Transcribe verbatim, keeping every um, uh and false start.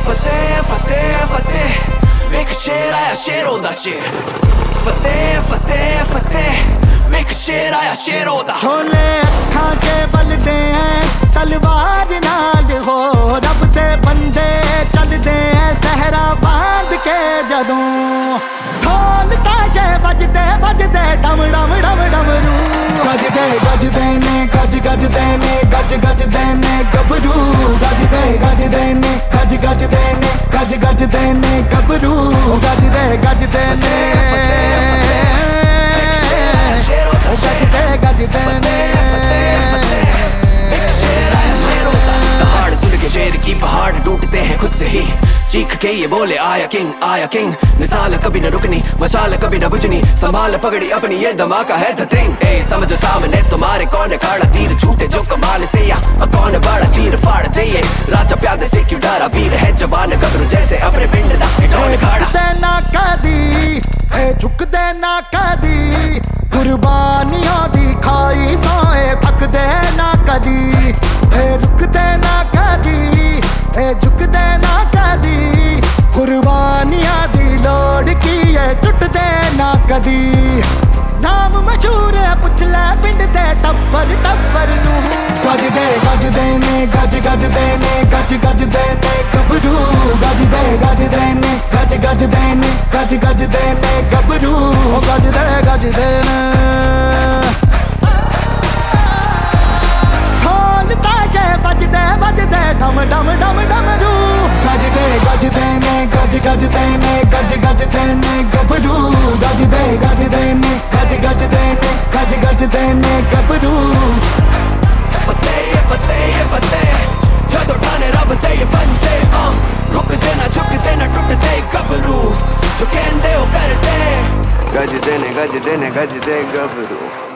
ਫਤਿਹ ਫਤਿਹ ਫਤਿਹ ਵੇਖ ਸ਼ੇਰ ਆਇਆ ਸ਼ੇਰੋਂ ਦਾ ਸ਼ੇਰ ਫਤਿਹ ਫਤਿਹ ਫਤਿਹ ਵੇਖ ਸ਼ੇਰ ਆਇਆ ਸ਼ੇਰੋਂ ਦਾ ਛੋਲੇ ਅੱਖਾਂ 'ਚ ਬਲਦੇ ਐ ਤਲਵਾਰ ਨਾਲ ਹੋ ਰੱਬ ਦੇ ਬੰਦੇ ਚੱਲਦੇ ਐ ਸਹਿਰਾ ਬਾਂਧ ਕੇ ਜਦੋਂ ਢੋਲ ਤਾਜੇ ਵੱਜਦੇ ਵੱਜਦੇ ਡਮ ਡਮ ਡਮ ਡਮਰੂ ਗੱਜਦੇ ਗੱਜਦੇ ਨੇ ਗੱਜ ਗੱਜਦੇ ਨੇ ਗੱਜ ਗੱਜਦੇ ਨੇ ਗੱਭਰੂ ਗੱਜਦੇ ਗੱਜਦੇ ਨੇ ਗੱਜ ਗੱਜਦੇ ਨੇ ਗੱਜ ਗੱਜਦੇ ਨੇ ਗੱਭਰੂ ਗੱਜਦੇ ਗੱਜਦੇ ਨੇ ਗੱਜਦੇ ਗੱਜਦੇ ਨੇ शेर की पहाड़ टूटते हैं खुद से ही चीख के ये बोले आया किंग आया किंग मिसाल कभी न रुकनी मशाल कभी न बुझनी संभाल पगड़ी अपनी ये धमाका है द थिंग ए समझो सामने तुम्हारे कौन खाड़ा तीर छूटे जो कमाल से या कौन बड़ा चीर फाड़ दे ये राजा प्यादे से क्यों डरा वीर है जवान गबरू जैसे अपने पिंड दा ढोल खाड़ा देना कदी ए झुक देना कदी कुर्बानियां दिखाई सोए थक देना कदी ए रुक देना कदी ए झुक देना कदी कुर्बानियां दी लोड़ की ए टुट देना कदी नाम मशहूर है पुछ ले पिंड दे टब्बर टब्बर नू गजदे गजदे ने गज गजदे ने गज गजदे ने गबरू गजदे गजदे ने गज गजदे ने गज गजदे ने गबरू गजदे गजदे ने ढोल ताजे बजदे बजदे डम डम डम डमरू गजदे गजदे ने गज गजदे ने गज गजदे ने गबरू गजदे गजदे ने गज गजदे ने गज गजदे ने गबरू फतेह फतेह फतेह जदों ठाने रब ते बंदे रुकदे ना झुकदे ना टुटदे गबरू जो कहंदे ओ करदे गजदे ने गजदे ने गजदे गबरू।